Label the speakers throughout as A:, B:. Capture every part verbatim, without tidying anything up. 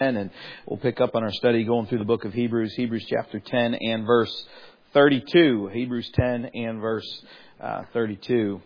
A: And we'll pick up on our study going through the book of Hebrews, Hebrews chapter ten and verse thirty-two. Hebrews ten and verse uh, thirty-two.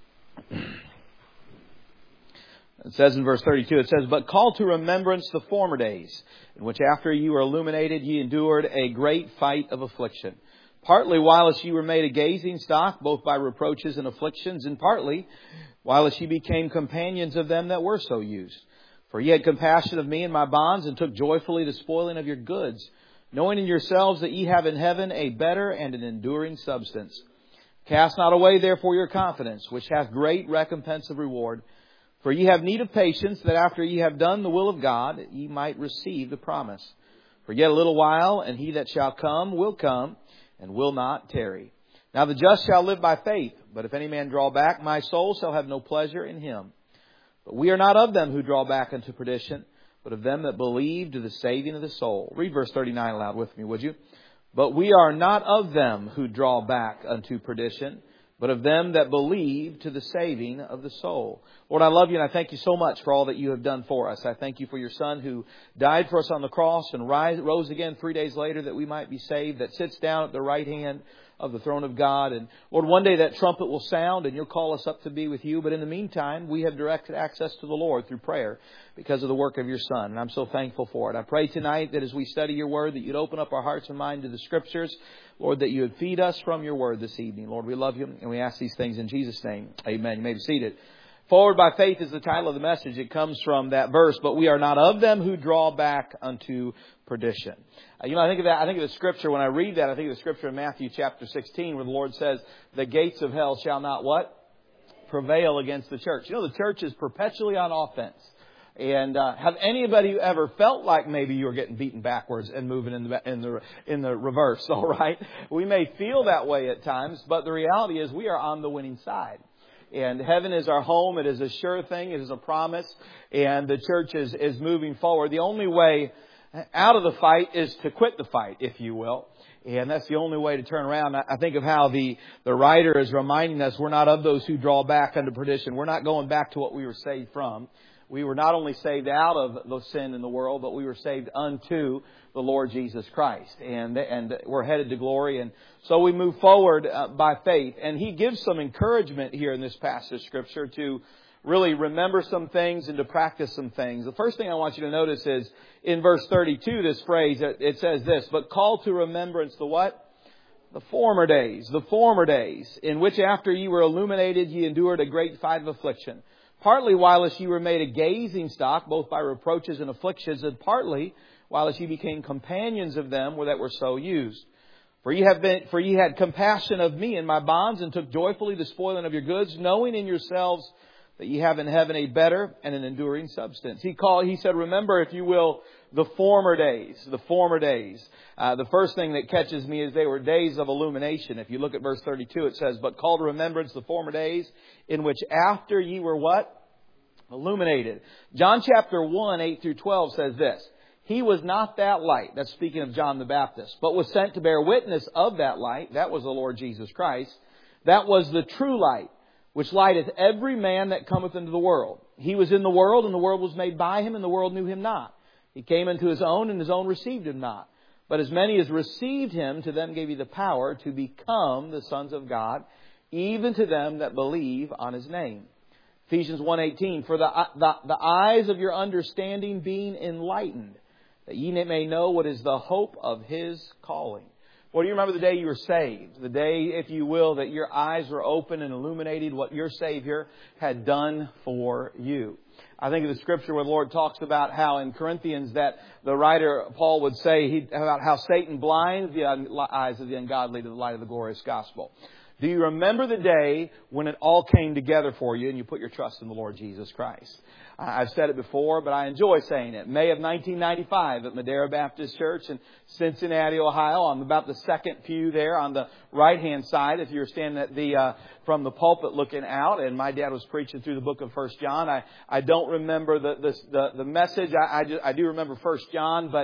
A: It says in verse thirty-two, it says, "But call to remembrance the former days, in which after you were illuminated, ye endured a great fight of affliction. Partly whilst ye were made a gazing stock, both by reproaches and afflictions, and partly whilst ye became companions of them that were so used. For ye had compassion of me and my bonds, and took joyfully the spoiling of your goods, knowing in yourselves that ye have in heaven a better and an enduring substance. Cast not away therefore your confidence, which hath great recompense of reward. For ye have need of patience, that after ye have done the will of God, ye might receive the promise. For yet a little while, and he that shall come will come, and will not tarry. Now the just shall live by faith, but if any man draw back, my soul shall have no pleasure in him. But we are not of them who draw back unto perdition, but of them that believe to the saving of the soul." Read verse thirty-nine aloud with me, would you? "But we are not of them who draw back unto perdition, but of them that believe to the saving of the soul." Lord, I love you and I thank you so much for all that you have done for us. I thank you for your Son who died for us on the cross and rise, rose again three days later that we might be saved, that sits down at the right hand of the throne of God. And Lord, one day that trumpet will sound and you'll call us up to be with you. But in the meantime, we have direct access to the Lord through prayer because of the work of your Son. And I'm so thankful for it. I pray tonight that as we study your word, that you'd open up our hearts and mind to the scriptures. Lord, that you would feed us from your word this evening. Lord, we love you and we ask these things in Jesus' name. Amen. You may be seated. "Forward by faith" is the title of the message. It comes from that verse, "But we are not of them who draw back unto perdition." Uh, you know, I think of that. I think of the scripture. When I read that, I think of the scripture in Matthew chapter sixteen, where the Lord says, "The gates of hell shall not" what? "Prevail against the church." You know, the church is perpetually on offense. And uh, have anybody ever felt like maybe you were getting beaten backwards and moving in the in the in the reverse? All right, we may feel that way at times, but the reality is we are on the winning side. And heaven is our home. It is a sure thing. It is a promise. And the church is, is moving forward. The only way out of the fight is to quit the fight, if you will. And that's the only way to turn around. I think of how the, the writer is reminding us we're not of those who draw back unto perdition. We're not going back to what we were saved from. We were not only saved out of the sin in the world, but we were saved unto the Lord Jesus Christ. And and we're headed to glory. And so we move forward uh, by faith. And he gives some encouragement here in this passage of Scripture to really remember some things and to practice some things. The first thing I want you to notice is in verse thirty-two, this phrase, it says this, "But call to remembrance the" what? "The former days, the former days, in which after ye were illuminated, ye endured a great fight of affliction. Partly whilst ye were made a gazing stock, both by reproaches and afflictions, and partly whilst ye became companions of them that were so used. For ye have been, for ye had compassion of me and my bonds, and took joyfully the spoiling of your goods, knowing in yourselves that ye have in heaven a better and an enduring substance." He called, he said, remember, if you will, the former days, the former days. Uh, the first thing that catches me is they were days of illumination. If you look at verse thirty-two, it says, "But call to remembrance the former days, in which after ye were" what? "Illuminated." John chapter one, eight through twelve says this, "He was not that light," that's speaking of John the Baptist, "but was sent to bear witness of that light," that was the Lord Jesus Christ, "that was the true light, which lighteth every man that cometh into the world. He was in the world, and the world was made by him, and the world knew him not. He came into his own, and his own received him not. But as many as received him, to them gave he the power to become the sons of God, even to them that believe on his name." Ephesians one eighteen, "For the, the, the eyes of your understanding being enlightened, that ye may know what is the hope of his calling." Well, do you remember the day you were saved? The day, if you will, that your eyes were open and illuminated what your Savior had done for you. I think of the scripture where the Lord talks about how in Corinthians that the writer, Paul, would say he, about how Satan blinds the eyes of the ungodly to the light of the glorious gospel. Do you remember the day when it all came together for you and you put your trust in the Lord Jesus Christ? I've said it before, but I enjoy saying it. May of nineteen ninety-five at Madera Baptist Church in Cincinnati, Ohio. I'm about the second pew there on the right-hand side. If you're standing at the uh, from the pulpit looking out, and my dad was preaching through the book of First John. I, I don't remember the the the, the message. I I, just, I do remember First John, but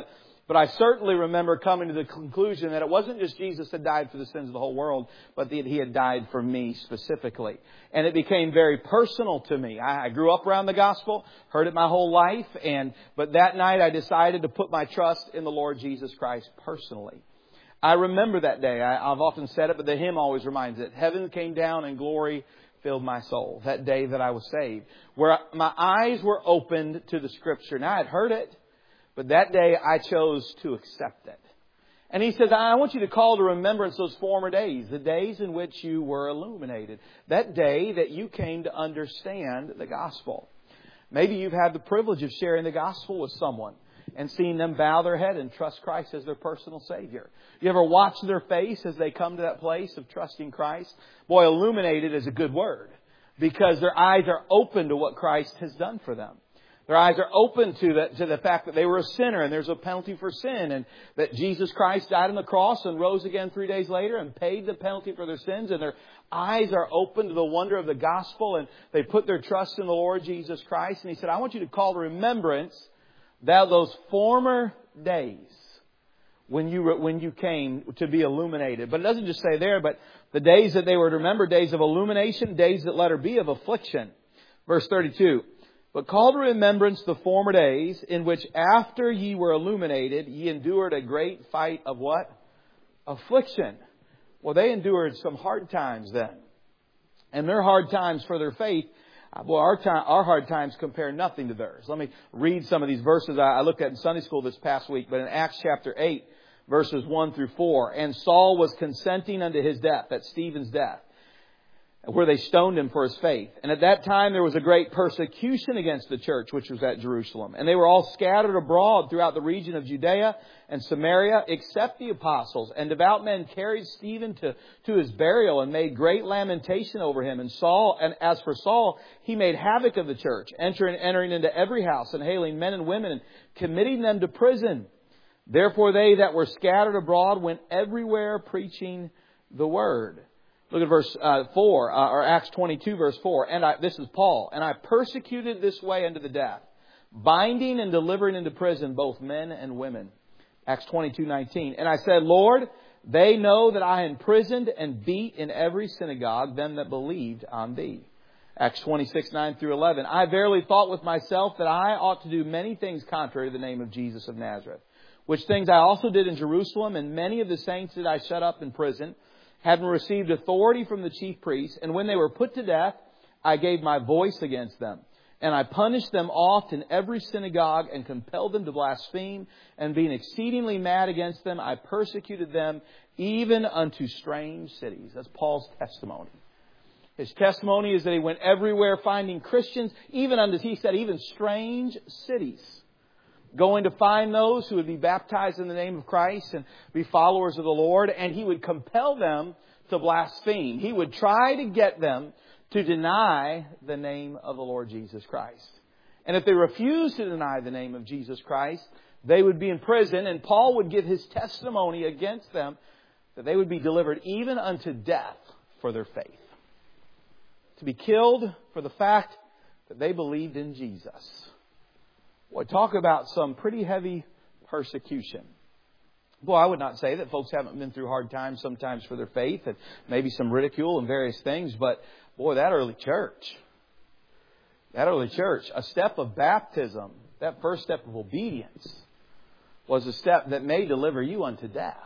A: But I certainly remember coming to the conclusion that it wasn't just Jesus that died for the sins of the whole world, but that He had died for me specifically. And it became very personal to me. I grew up around the gospel, heard it my whole life, and but that night I decided to put my trust in the Lord Jesus Christ personally. I remember that day. I, I've often said it, but the hymn always reminds it. Heaven came down and glory filled my soul. That day that I was saved. Where my eyes were opened to the Scripture. Now, I had heard it, but that day I chose to accept it. And he says, I want you to call to remembrance those former days, the days in which you were illuminated. That day that you came to understand the gospel. Maybe you've had the privilege of sharing the gospel with someone and seeing them bow their head and trust Christ as their personal Savior. You ever watch their face as they come to that place of trusting Christ? Boy, illuminated is a good word because their eyes are open to what Christ has done for them. Their eyes are open to the, to the fact that they were a sinner and there's a penalty for sin and that Jesus Christ died on the cross and rose again three days later and paid the penalty for their sins. And their eyes are open to the wonder of the gospel and they put their trust in the Lord Jesus Christ. And He said, I want you to call to remembrance thou those former days when you when you came to be illuminated. But it doesn't just say there, but the days that they were to remember, days of illumination, days that letter B of affliction. Verse thirty-two. But call to remembrance the former days in which after ye were illuminated, ye endured a great fight of what? Affliction. Well, they endured some hard times then. And their hard times for their faith, well, our time, our hard times compare nothing to theirs. Let me read some of these verses I looked at in Sunday school this past week. But in Acts chapter eight, verses one through four. And Saul was consenting unto his death, that's Stephen's death, where they stoned him for his faith. And at that time there was a great persecution against the church, which was at Jerusalem. And they were all scattered abroad throughout the region of Judea and Samaria, except the apostles. And devout men carried Stephen to, to his burial and made great lamentation over him. And Saul, and as for Saul, he made havoc of the church, entering, entering into every house and hailing men and women and committing them to prison. Therefore they that were scattered abroad went everywhere preaching the word. Look at verse uh, four, uh, or Acts twenty-two, verse four. And I, this is Paul. And I persecuted this way unto the death, binding and delivering into prison both men and women. Acts twenty-two, nineteen. And I said, Lord, they know that I imprisoned and beat in every synagogue them that believed on Thee. Acts twenty-six, nine through eleven. I verily thought with myself that I ought to do many things contrary to the name of Jesus of Nazareth, which things I also did in Jerusalem, and many of the saints did I shut up in prison, having received authority from the chief priests. And when they were put to death, I gave my voice against them. And I punished them oft in every synagogue and compelled them to blaspheme. And being exceedingly mad against them, I persecuted them even unto strange cities. That's Paul's testimony. His testimony is that he went everywhere finding Christians, even unto, he said, even strange cities. Going to find those who would be baptized in the name of Christ and be followers of the Lord. And he would compel them to blaspheme. He would try to get them to deny the name of the Lord Jesus Christ. And if they refused to deny the name of Jesus Christ, they would be in prison. And Paul would give his testimony against them that they would be delivered even unto death for their faith. To be killed for the fact that they believed in Jesus. Boy, talk about some pretty heavy persecution. Boy, I would not say that folks haven't been through hard times sometimes for their faith and maybe some ridicule and various things. But boy, that early church, that early church, a step of baptism, that first step of obedience was a step that may deliver you unto death.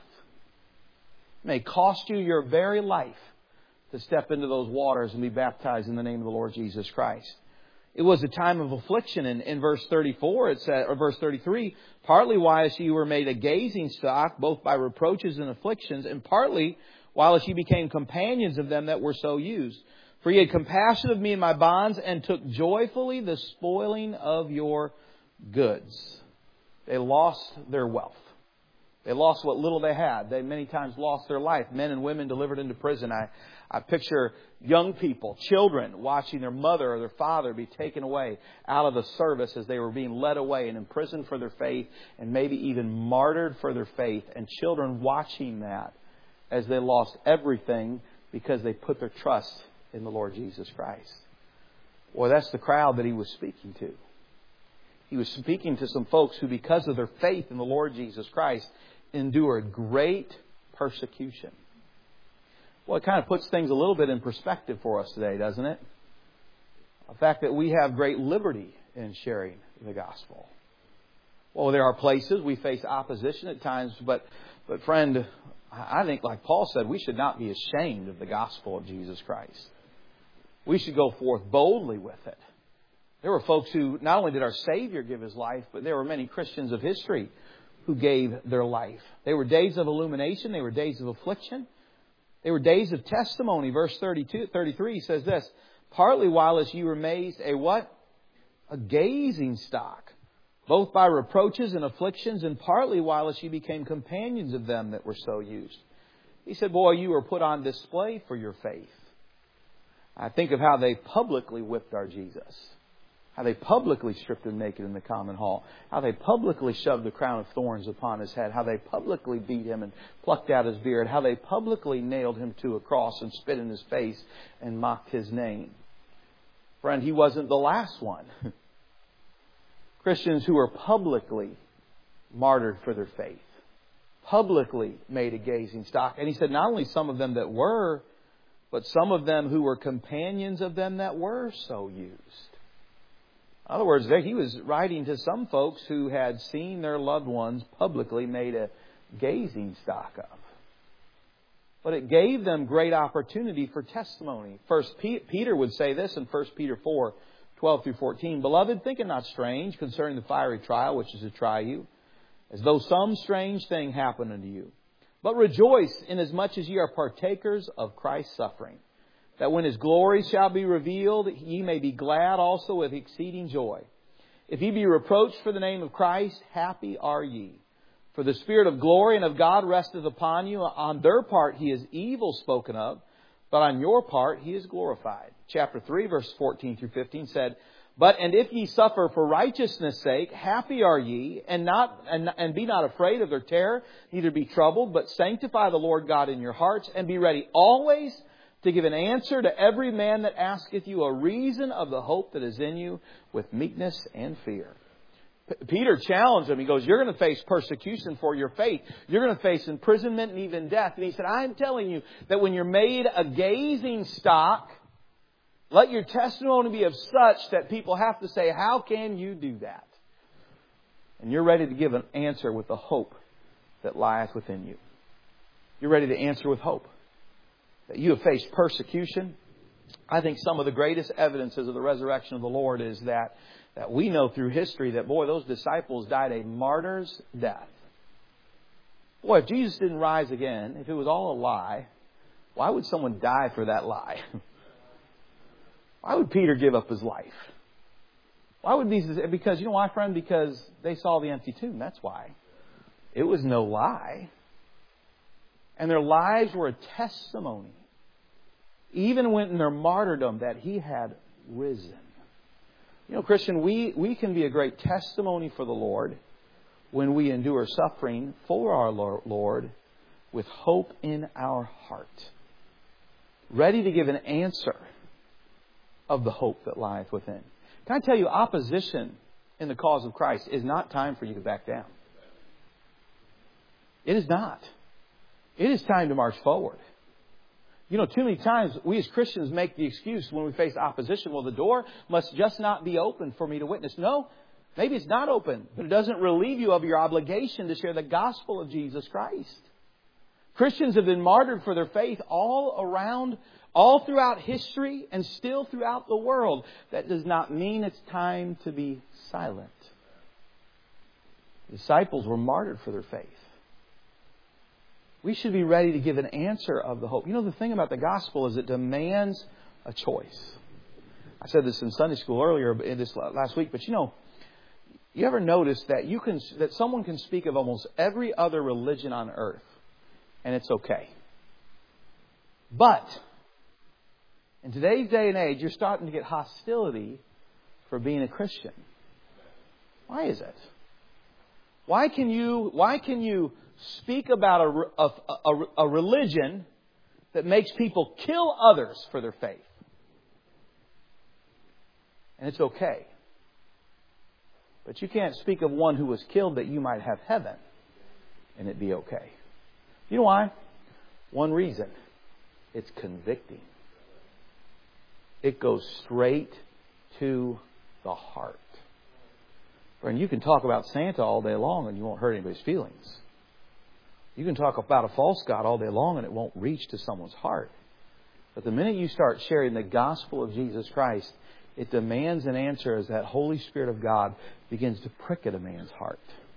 A: It may cost you your very life to step into those waters and be baptized in the name of the Lord Jesus Christ. It was a time of affliction. In, in verse thirty-four, it said, or verse thirty-three, partly whilst ye were made a gazing stock, both by reproaches and afflictions, and partly whilst ye became companions of them that were so used. For ye had compassion of me in my bonds, and took joyfully the spoiling of your goods. They lost their wealth. They lost what little they had. They many times lost their life. Men and women delivered into prison. I, I picture young people, children, watching their mother or their father be taken away out of the service as they were being led away and imprisoned for their faith and maybe even martyred for their faith. And children watching that as they lost everything because they put their trust in the Lord Jesus Christ. Boy, that's the crowd that he was speaking to. He was speaking to some folks who, because of their faith in the Lord Jesus Christ, endured great persecution. Well, it kind of puts things a little bit in perspective for us today, doesn't it? The fact that we have great liberty in sharing the gospel. Well, there are places we face opposition at times, but, but friend, I think like Paul said, we should not be ashamed of the gospel of Jesus Christ. We should go forth boldly with it. There were folks who, not only did our Savior give His life, but there were many Christians of history who gave their life. They were days of illumination. They were days of affliction. They were days of testimony. Verse thirty-two, thirty-three says this, partly while as you were amazed, a what? A gazing stock, both by reproaches and afflictions, and partly while as you became companions of them that were so used. He said, boy, you were put on display for your faith. I think of how they publicly whipped our Jesus. How they publicly stripped Him naked in the common hall. How they publicly shoved the crown of thorns upon His head. How they publicly beat Him and plucked out His beard. How they publicly nailed Him to a cross and spit in His face and mocked His name. Friend, He wasn't the last one. Christians who were publicly martyred for their faith. Publicly made a gazing stock. And he said not only some of them that were, but some of them who were companions of them that were so used. In other words, he was writing to some folks who had seen their loved ones publicly made a gazing stock of. But it gave them great opportunity for testimony. First Peter would say this in First Peter four, twelve through fourteen. Beloved, think it not strange concerning the fiery trial which is to try you, as though some strange thing happened unto you. But rejoice inasmuch as ye are partakers of Christ's suffering, that when His glory shall be revealed, ye may be glad also with exceeding joy. If ye be reproached for the name of Christ, happy are ye. For the Spirit of glory and of God resteth upon you. On their part He is evil spoken of, but on your part He is glorified. Chapter three, verse fourteen through fifteen said, But and if ye suffer for righteousness' sake, happy are ye, and not and, and be not afraid of their terror, neither be troubled, but sanctify the Lord God in your hearts, and be ready always to give an answer to every man that asketh you a reason of the hope that is in you with meekness and fear. P- Peter challenged him. He goes, you're going to face persecution for your faith. You're going to face imprisonment and even death. And he said, I'm telling you that when you're made a gazing stock, let your testimony be of such that people have to say, how can you do that? And you're ready to give an answer with the hope that lieth within you. You're ready to answer with hope. That you have faced persecution. I think some of the greatest evidences of the resurrection of the Lord is that, that we know through history that, boy, those disciples died a martyr's death. Boy, if Jesus didn't rise again, if it was all a lie, why would someone die for that lie? Why would Peter give up his life? Why would these... Because, you know why, friend? Because they saw the empty tomb. That's why. It was no lie. And their lives were a testimony, even when in their martyrdom, that He had risen. You know, Christian, we, we can be a great testimony for the Lord when we endure suffering for our Lord with hope in our heart. Ready to give an answer of the hope that lieth within. Can I tell you, opposition in the cause of Christ is not time for you to back down. It is not. It is time to march forward. You know, too many times we as Christians make the excuse when we face opposition, well, the door must just not be open for me to witness. No, maybe it's not open, but it doesn't relieve you of your obligation to share the gospel of Jesus Christ. Christians have been martyred for their faith all around, all throughout history and still throughout the world. That does not mean it's time to be silent. The disciples were martyred for their faith. We should be ready to give an answer of the hope. You know, the thing about the gospel is it demands a choice. I said this in Sunday school earlier, in this last week, but you know, you ever notice that you can that someone can speak of almost every other religion on earth, and it's okay. But in today's day and age, you're starting to get hostility for being a Christian. Why is it? Why can you? Why can you? Speak about a, a, a, a religion that makes people kill others for their faith. And it's okay. But you can't speak of one who was killed that you might have heaven and it be okay. You know why? One reason. It's convicting. It goes straight to the heart. And you can talk about Santa all day long and you won't hurt anybody's feelings. You can talk about a false god all day long and it won't reach to someone's heart. But the minute you start sharing the gospel of Jesus Christ, it demands an answer as that Holy Spirit of God begins to prick at a man's heart.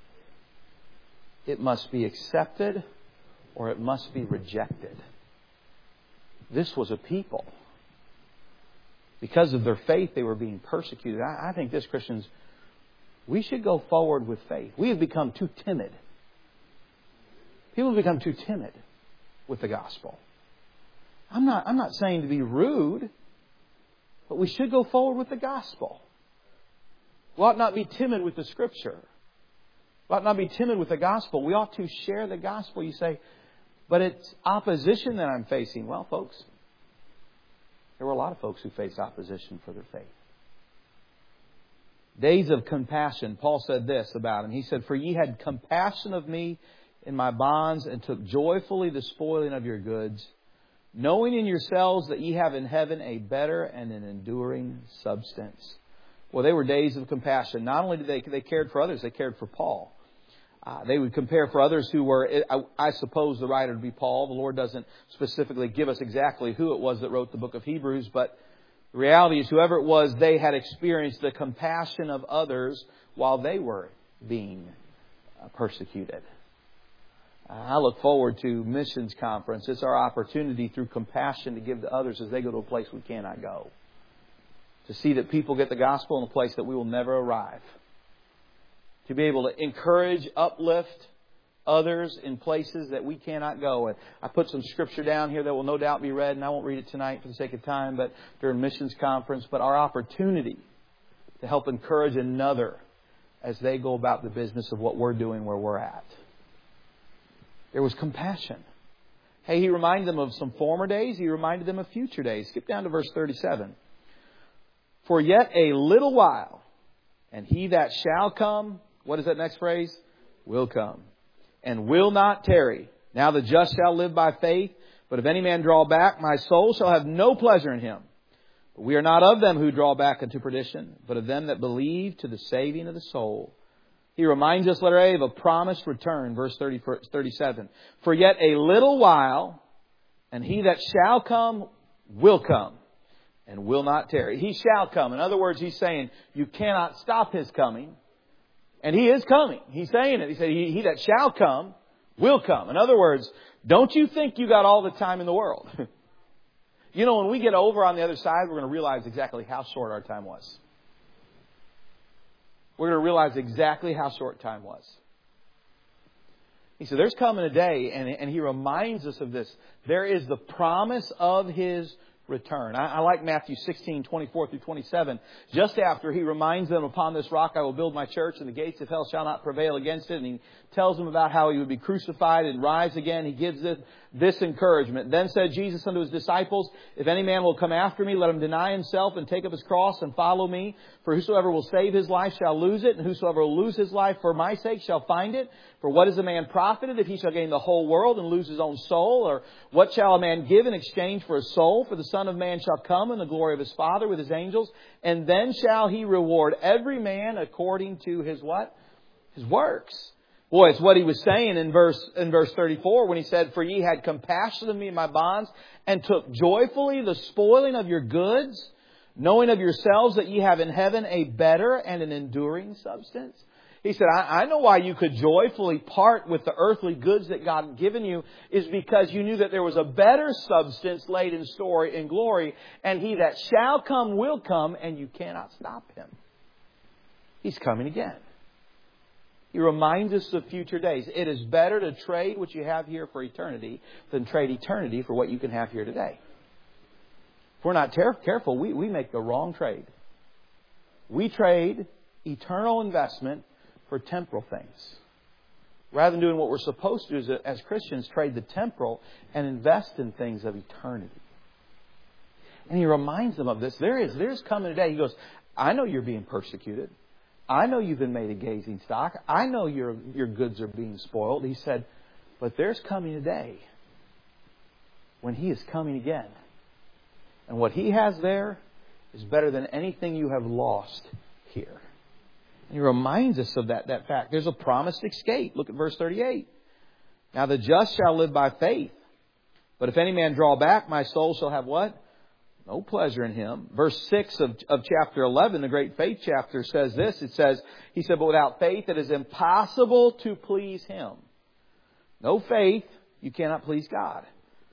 A: It must be accepted or it must be rejected. This was a people. Because of their faith, they were being persecuted. I, I think this, Christians, we should go forward with faith. We have become too timid. People have become too timid with the gospel. I'm not, I'm not saying to be rude, but we should go forward with the gospel. We ought not be timid with the Scripture. We ought not be timid with the gospel. We ought to share the gospel. You say, but it's opposition that I'm facing. Well, folks, there were a lot of folks who faced opposition for their faith. Days of compassion. Paul said this about him. He said, "For ye had compassion of me in my bonds, and took joyfully the spoiling of your goods, knowing in yourselves that ye have in heaven a better and an enduring substance." Well, they were days of compassion. Not only did they they cared for others, they cared for Paul. Uh, they would compare for others who were, I, I suppose the writer to be Paul. The Lord doesn't specifically give us exactly who it was that wrote the book of Hebrews, but the reality is whoever it was, they had experienced the compassion of others while they were being uh, persecuted. Uh, I look forward to missions conference. It's our opportunity through compassion to give to others as they go to a place we cannot go. To see that people get the gospel in a place that we will never arrive. To be able to encourage, uplift others in places that we cannot go. And I put some scripture down here that will no doubt be read, and I won't read it tonight for the sake of time, but during missions conference. But our opportunity to help encourage another as they go about the business of what we're doing where we're at. There was compassion. Hey, he reminded them of some former days. He reminded them of future days. Skip down to verse thirty-seven. "For yet a little while, and he that shall come," what is that next phrase? "Will come, and will not tarry. Now the just shall live by faith. But if any man draw back, my soul shall have no pleasure in him. But we are not of them who draw back unto perdition, but of them that believe to the saving of the soul." He reminds us, letter A, of a promised return, verse thirty, thirty-seven. "For yet a little while, and he that shall come will come, and will not tarry." He shall come. In other words, he's saying you cannot stop his coming. And he is coming. He's saying it. He said, he, he that shall come will come. In other words, don't you think you got all the time in the world? You know, when we get over on the other side, we're going to realize exactly how short our time was. We're going to realize exactly how short time was. He said, there's coming a day, and, and he reminds us of this. There is the promise of his return. I, I like Matthew sixteen, twenty-four through twenty-seven. Just after he reminds them, "Upon this rock I will build my church, and the gates of hell shall not prevail against it." And he tells them about how he would be crucified and rise again. He gives this, this encouragement. "Then said Jesus unto his disciples, If any man will come after me, let him deny himself and take up his cross and follow me. For whosoever will save his life shall lose it, and whosoever will lose his life for my sake shall find it. For what is a man profited if he shall gain the whole world and lose his own soul? Or what shall a man give in exchange for his soul? For the Son of Man shall come in the glory of his Father with his angels, and then shall he reward every man according to his" what? His works. Boy, it's what he was saying in verse in verse thirty-four when he said, "For ye had compassion of me in my bonds, and took joyfully the spoiling of your goods, knowing of yourselves that ye have in heaven a better and an enduring substance." He said, I, I know why you could joyfully part with the earthly goods that God had given you, is because you knew that there was a better substance laid in store in glory, and he that shall come will come, and you cannot stop him. He's coming again. He reminds us of future days. It is better to trade what you have here for eternity than trade eternity for what you can have here today. If we're not ter- careful, we, we make the wrong trade. We trade eternal investment for temporal things. Rather than doing what we're supposed to do as Christians, trade the temporal and invest in things of eternity. And he reminds them of this. There is, there's coming a day. He goes, I know you're being persecuted. I know you've been made a gazing stock. I know your, your goods are being spoiled. He said, but there's coming a day when He is coming again. And what He has there is better than anything you have lost here. And He reminds us of that, that fact. There's a promised escape. Look at verse thirty-eight. Now the just shall live by faith. But if any man draw back, my soul shall have what? No pleasure in him. Verse six of, of chapter eleven, the great faith chapter, says this. It says, He said, but without faith it is impossible to please Him. No faith, you cannot please God.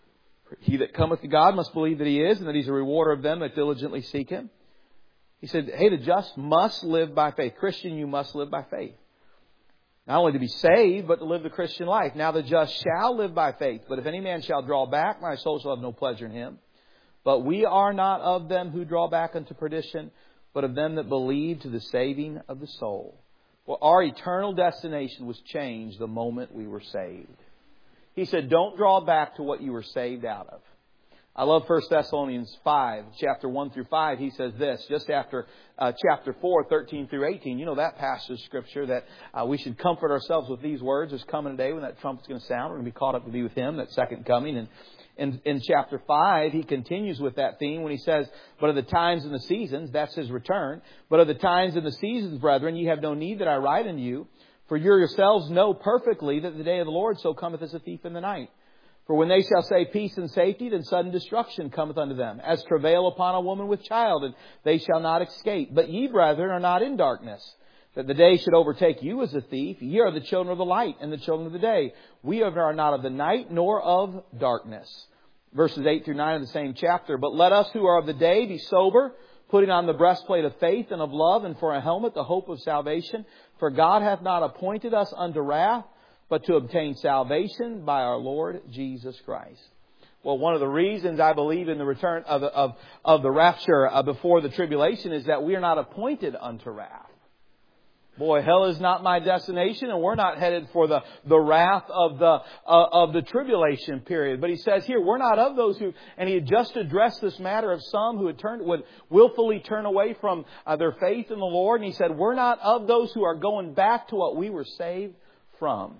A: He that cometh to God must believe that He is, and that He's a rewarder of them that diligently seek Him. He said, hey, the just must live by faith. Christian, you must live by faith. Not only to be saved, but to live the Christian life. Now the just shall live by faith. But if any man shall draw back, my soul shall have no pleasure in him. But we are not of them who draw back unto perdition, but of them that believe to the saving of the soul. Well, our eternal destination was changed the moment we were saved. He said, don't draw back to what you were saved out of. I love First Thessalonians five, chapter one through five. He says this, just after uh, chapter four, thirteen through eighteen. You know that passage of Scripture that uh, we should comfort ourselves with these words. There's coming a day when that trumpet's going to sound. We're going to be caught up to be with Him, that second coming. And in, in chapter five, he continues with that theme when he says, but of the times and the seasons, that's His return. But of the times and the seasons, brethren, ye have no need that I write unto you. For you yourselves know perfectly that the day of the Lord so cometh as a thief in the night. For when they shall say peace and safety, then sudden destruction cometh unto them, as travail upon a woman with child, and they shall not escape. But ye, brethren, are not in darkness, that the day should overtake you as a thief. Ye are the children of the light and the children of the day. We are not of the night, nor of darkness. Verses eight through nine of the same chapter. But let us who are of the day be sober, putting on the breastplate of faith and of love, and for a helmet the hope of salvation. For God hath not appointed us unto wrath, but to obtain salvation by our Lord Jesus Christ. Well, one of the reasons I believe in the return of the, of, of the rapture uh, before the tribulation is that we are not appointed unto wrath. Boy, hell is not my destination, and we're not headed for the, the wrath of the uh, of the tribulation period. But he says here, we're not of those who, and he had just addressed this matter of some who had turned, would willfully turn away from uh, their faith in the Lord. And he said, we're not of those who are going back to what we were saved from.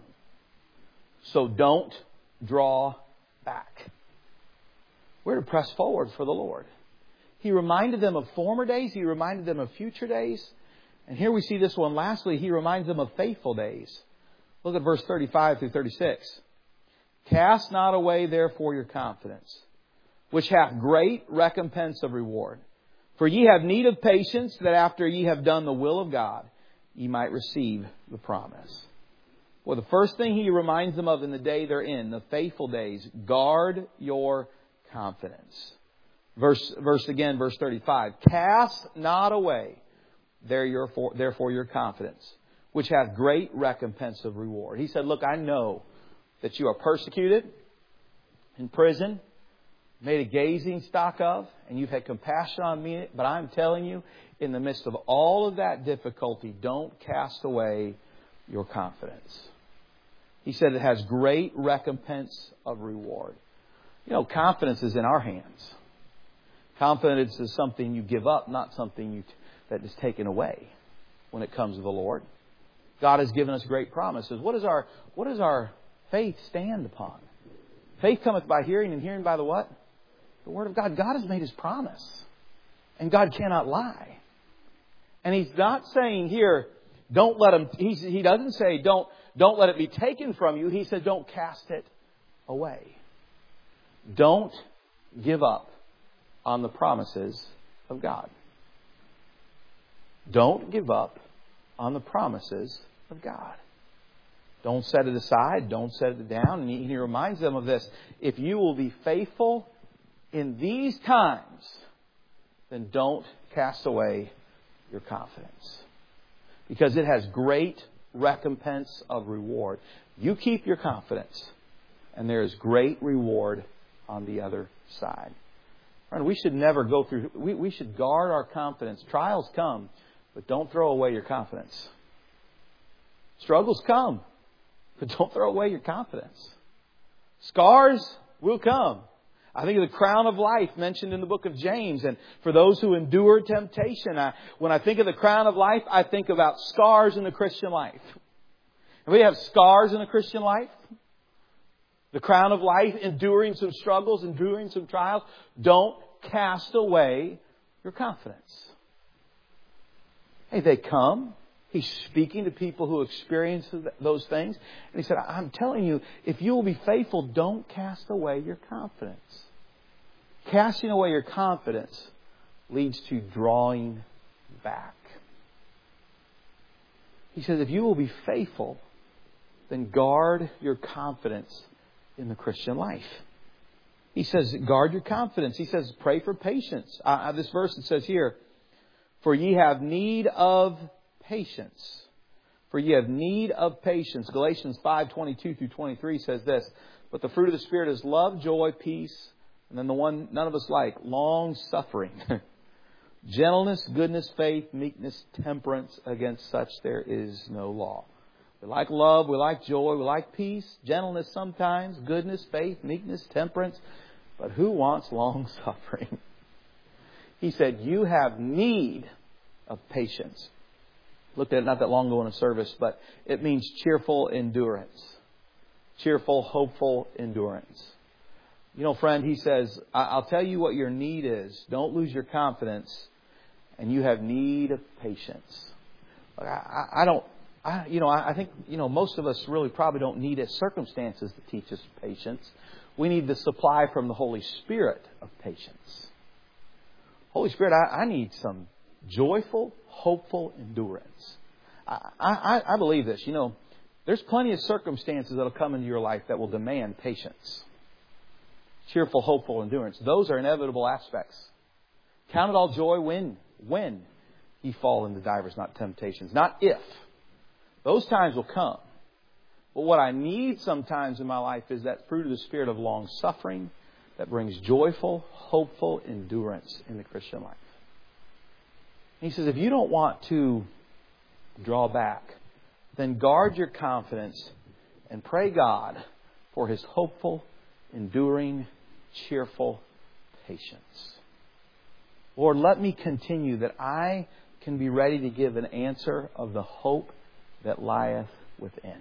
A: So don't draw back. We're to press forward for the Lord. He reminded them of former days. He reminded them of future days. And here we see this one. Lastly, He reminds them of faithful days. Look at verse thirty-five through thirty-six. Cast not away therefore your confidence, which hath great recompense of reward. For ye have need of patience, that after ye have done the will of God, ye might receive the promise. Well, the first thing He reminds them of in the day they're in, the faithful days, guard your confidence. Verse, verse again, verse thirty-five. Cast not away therefore, therefore your confidence, which hath great recompense of reward. He said, look, I know that you are persecuted, in prison, made a gazing stock of, and you've had compassion on me. But I'm telling you, in the midst of all of that difficulty, don't cast away your confidence. He said it has great recompense of reward. You know, confidence is in our hands. Confidence is something you give up, not something you t- that is taken away when it comes to the Lord. God has given us great promises. What is our what does our faith stand upon? Faith cometh by hearing, and hearing by the what? The Word of God. God has made His promise. And God cannot lie. And He's not saying here, don't let him, he, he doesn't say, don't, don't let it be taken from you. He said, don't cast it away. Don't give up on the promises of God. Don't give up on the promises of God. Don't set it aside. Don't set it down. And he, he reminds them of this. If you will be faithful in these times, then don't cast away your confidence. Because it has great recompense of reward. You keep your confidence, and there is great reward on the other side. Friend, we should never go through, we, we should guard our confidence. Trials come, but don't throw away your confidence. Struggles come, but don't throw away your confidence. Scars will come. I think of the crown of life mentioned in the book of James. And for those who endure temptation, I, when I think of the crown of life, I think about scars in the Christian life. And we have scars in the Christian life. The crown of life, enduring some struggles, enduring some trials. Don't cast away your confidence. Hey, they come. He's speaking to people who experience those things. And He said, I'm telling you, if you will be faithful, don't cast away your confidence. Casting away your confidence leads to drawing back. He says, if you will be faithful, then guard your confidence in the Christian life. He says, guard your confidence. He says, pray for patience. Uh, this verse it says here, for ye have need of patience. For ye have need of patience. Galatians five twenty-two through twenty-three says this, but the fruit of the Spirit is love, joy, peace, and then the one none of us like, long suffering, gentleness, goodness, faith, meekness, temperance. Against such there is no law. We like love, we like joy, we like peace, gentleness sometimes, goodness, faith, meekness, temperance. But who wants long suffering? He said, you have need of patience. Looked at it not that long ago in a service, but it means cheerful endurance. Cheerful, hopeful endurance. You know, friend, he says, I'll tell you what your need is. Don't lose your confidence. And you have need of patience. I, I don't, I, you know, I think, you know, most of us really probably don't need it. Circumstances to teach us patience. We need the supply from the Holy Spirit of patience. Holy Spirit, I, I need some joyful, hopeful endurance. I, I, I believe this. You know, there's plenty of circumstances that will come into your life that will demand patience. Cheerful, hopeful endurance. Those are inevitable aspects. Count it all joy when, when ye fall into divers, not temptations. Not if. Those times will come. But what I need sometimes in my life is that fruit of the Spirit of long suffering that brings joyful, hopeful endurance in the Christian life. He says, if you don't want to draw back, then guard your confidence and pray God for His hopeful, enduring, cheerful patience. Lord, let me continue that I can be ready to give an answer of the hope that lieth within.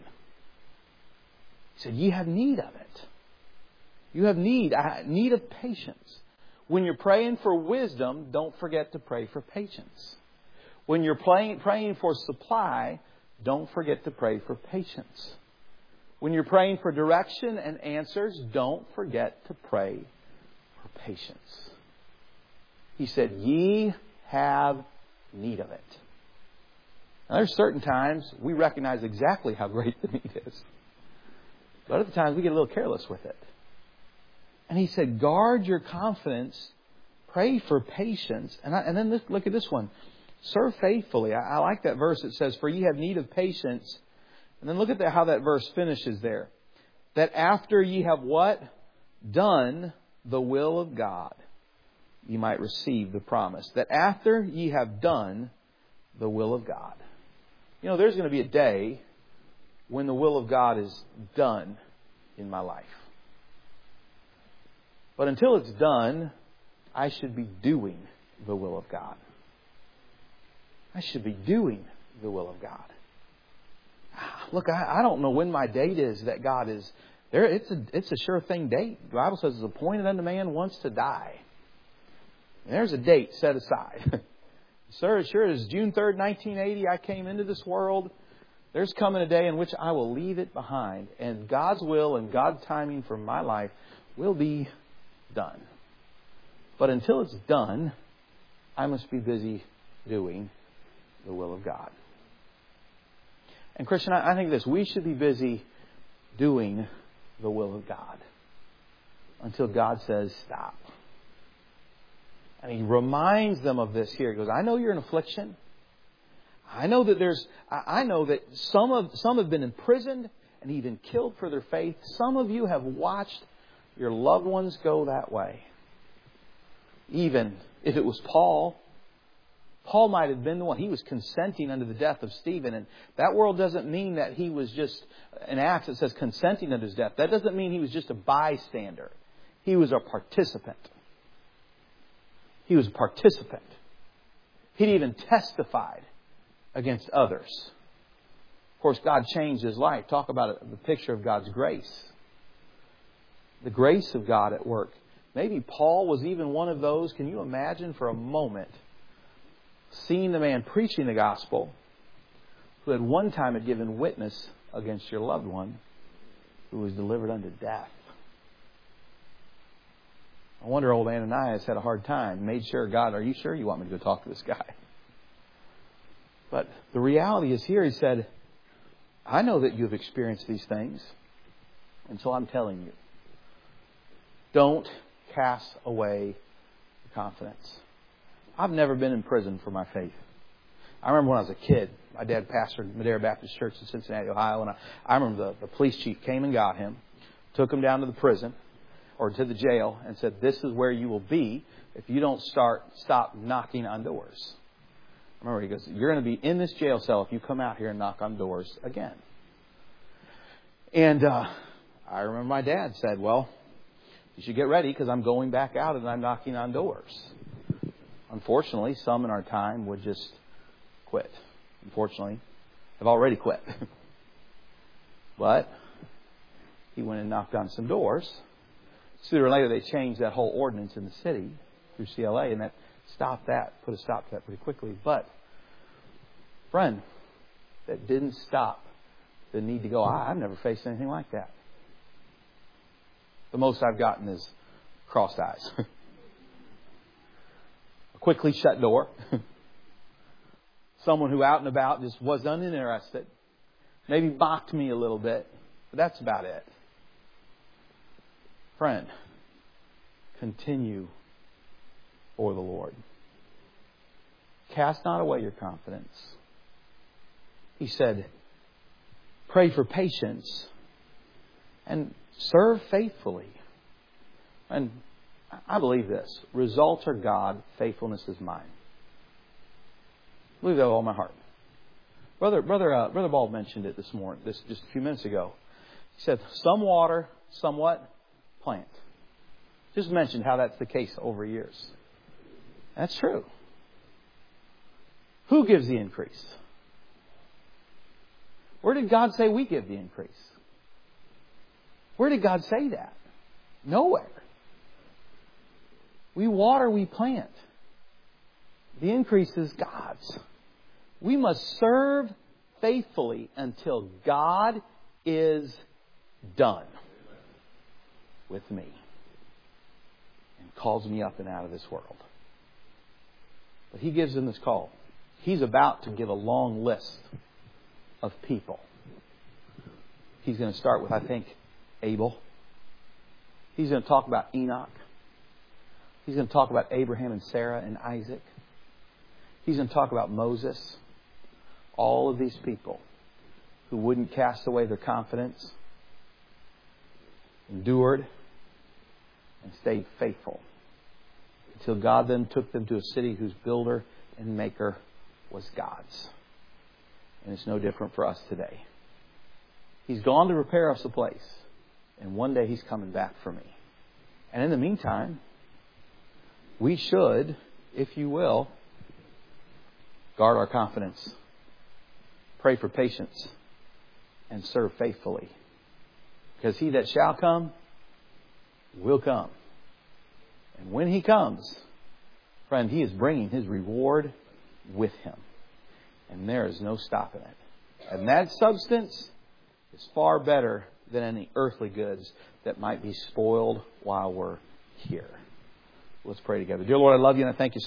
A: He said, ye have need of it. You have need, need of patience. When you're praying for wisdom, don't forget to pray for patience. When you're praying, praying for supply, don't forget to pray for patience. When you're praying for direction and answers, don't forget to pray for patience. He said, ye have need of it. Now, there's certain times we recognize exactly how great the need is. But other times we get a little careless with it. And he said, guard your confidence, pray for patience. And, I, and then this, look at this one. Serve faithfully. I, I like that verse. It says, for ye have need of patience. And then look at that, how that verse finishes there. That after ye have what? Done the will of God, ye might receive the promise. That after ye have done the will of God. You know, there's going to be a day when the will of God is done in my life. But until it's done, I should be doing the will of God. I should be doing the will of God. Look, I, I don't know when my date is that God is there. It's a, it's a sure thing date. The Bible says it's appointed unto man once to die. And there's a date set aside. Sir, sure as June third, nineteen eighty, I came into this world. There's coming a day in which I will leave it behind. And God's will and God's timing for my life will be done. But until it's done, I must be busy doing the will of God. And Christian, I think this, we should be busy doing the will of God until God says stop. And he reminds them of this here. He goes, I know you're in affliction. I know that there's, I know that some of, some have been imprisoned and even killed for their faith. Some of you have watched your loved ones go that way. Even if it was Paul, Paul might have been the one. He was consenting unto the death of Stephen. And that world doesn't mean that he was just, in Acts it says consenting unto his death. That doesn't mean he was just a bystander. He was a participant. He was a participant. He'd even testified against others. Of course, God changed his life. Talk about the picture of God's grace. The grace of God at work. Maybe Paul was even one of those. Can you imagine for a moment seeing the man preaching the gospel who at one time had given witness against your loved one who was delivered unto death? I wonder old Ananias had a hard time. Made sure, God, are you sure you want me to go talk to this guy? But the reality is here, he said, I know that you've experienced these things. And so I'm telling you, don't cast away confidence. I've never been in prison for my faith. I remember when I was a kid, my dad pastored Madera Baptist Church in Cincinnati, Ohio, and I, I remember the, the police chief came and got him, took him down to the prison or to the jail and said, this is where you will be if you don't start, stop knocking on doors. I remember he goes, you're going to be in this jail cell if you come out here and knock on doors again. And uh, I remember my dad said, well, you should get ready because I'm going back out and I'm knocking on doors. Unfortunately, some in our time would just quit. Unfortunately, have already quit. But he went and knocked on some doors. Sooner or later, they changed that whole ordinance in the city through C L A, and that stopped that, put a stop to that pretty quickly. But, friend, that didn't stop the need to go. I, I've never faced anything like that. The most I've gotten is crossed eyes. A quickly shut door. Someone who out and about just was uninterested. Maybe mocked me a little bit. But that's about it. Friend, continue for the Lord. Cast not away your confidence. He said, pray for patience and serve faithfully. And I believe this. Results are God, faithfulness is mine. I believe that with all my heart. Brother, brother, uh, brother Bald mentioned it this morning, this just a few minutes ago. He said, some water, some what? Plant. Just mentioned how that's the case over years. That's true. Who gives the increase? Where did God say we give the increase? Where did God say that? Nowhere. We water, we plant. The increase is God's. We must serve faithfully until God is done with me and calls me up and out of this world. But He gives them this call. He's about to give a long list of people. He's going to start with, I think, Abel. He's going to talk about Enoch. He's going to talk about Abraham and Sarah and Isaac. He's going to talk about Moses. All of these people who wouldn't cast away their confidence, endured, and stayed faithful until God then took them to a city whose builder and maker was God's. And it's no different for us today. He's gone to prepare us a place, and one day He's coming back for me. And in the meantime, we should, if you will, guard our confidence, pray for patience, and serve faithfully. Because He that shall come will come. And when He comes, friend, He is bringing His reward with Him. And there is no stopping it. And that substance is far better than any earthly goods that might be spoiled while we're here. Let's pray together. Dear Lord, I love You and I thank You so